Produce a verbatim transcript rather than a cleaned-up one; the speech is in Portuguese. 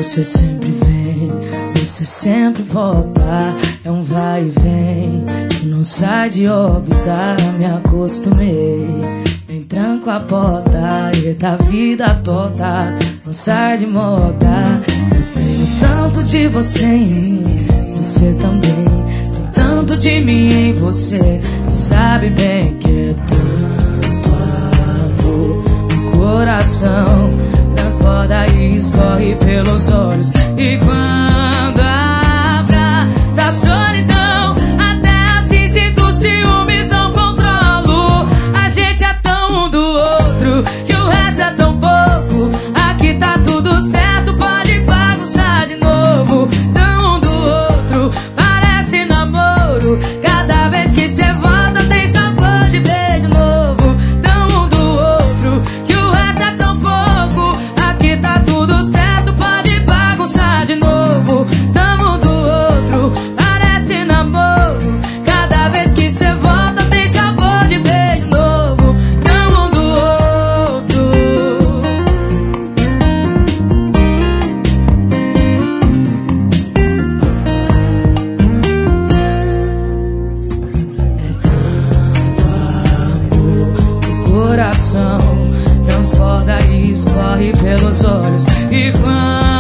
Você sempre vem, você sempre volta. É um vai e vem que não sai de órbita. Me acostumei, nem tranco a porta. E da vida torta não sai de moda. Eu tenho tanto de você em mim, você também tem tanto de mim em você. Sabe bem que é tanto amor no coração, transborda e escorre pelos olhos. E quando abraça a solidão, até assim sinto ciúmes, não controlo. A gente é tão um do outro que o resto é tão pouco. Aqui tá tudo certo, pode bagunçar de novo. Tão um do outro, parece namoro. Cada vez que cê volta tem sabor de beijo novo. Tão um do outro que o resto é tão pouco. Aqui tá tudo certo, pode bagunçar de novo. Tamo do outro, parece namoro. Cada vez que cê volta tem sabor de beijo novo. Tamo do outro. É tanto amor, o coração transborda e escorre pelos olhos. E quando